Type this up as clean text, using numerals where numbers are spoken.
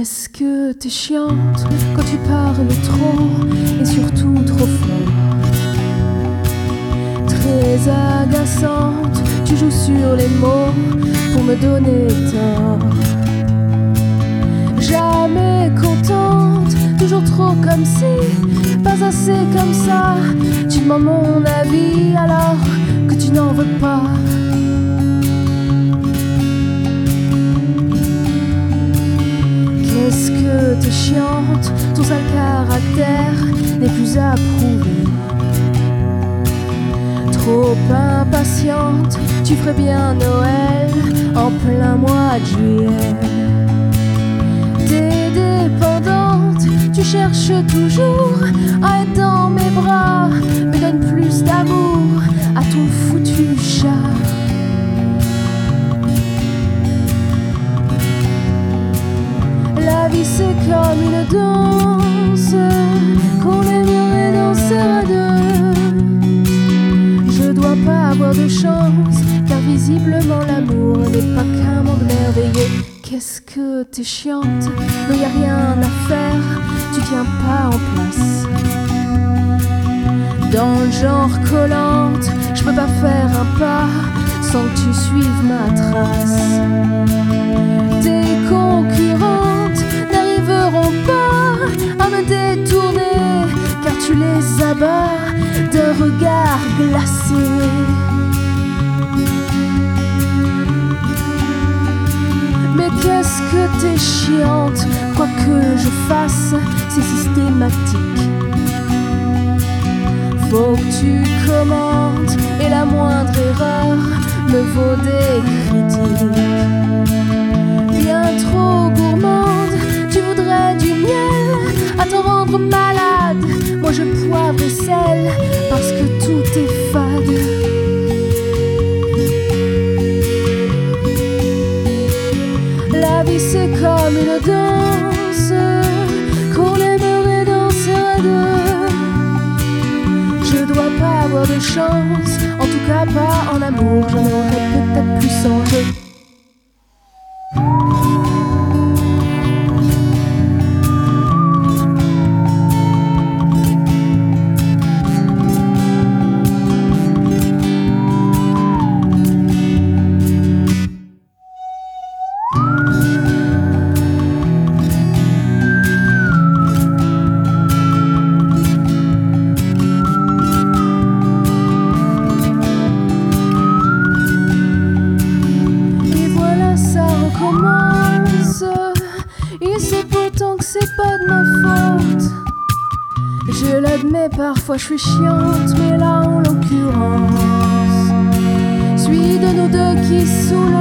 Qu'est-ce que t'es chiante quand tu parles trop et surtout trop fort. Très agaçante, tu joues sur les mots pour me donner tort. Jamais contente, toujours trop comme si, pas assez comme ça. Tu demandes mon avis alors que tu n'en veux pas. Qu'est-ce que t'es chiante, ton sale caractère n'est plus à prouver. Trop impatiente, tu ferais bien Noël en plein mois de juillet. T'es dépendante, tu cherches toujours à être dans mes bras, mais donne plus d'amour à ton foutu chat. La vie c'est comme une danse qu'on aimerait danser à deux. Je dois pas avoir de chance, car visiblement l'amour n'est pas qu'un monde merveilleux. Qu'est-ce que t'es chiante, non y a rien à faire, tu tiens pas en place. Dans le genre collante, je peux pas faire un pas sans que tu suives ma trace. Tes concurrentes n'arriveront pas à me détourner, car tu les abats d'un regard glacé. Mais qu'est-ce que t'es chiante, quoi que je fasse, c'est systématique. Faut que tu commentes, et la moindre erreur me vaut des critiques. Bien trop gourmande, tu voudrais du miel à t'en rendre malade. Moi je poivre et sel parce que tout est fade. La vie c'est comme une danse qu'on aimerait danser à deux. Je dois pas avoir de chance, en tout cas pas en amour, j'en aurais peut-être plus en jeu. Et c'est pourtant que c'est pas de ma faute. Je l'admets, parfois je suis chiante, mais là en l'occurrence, celui de nous deux qui sous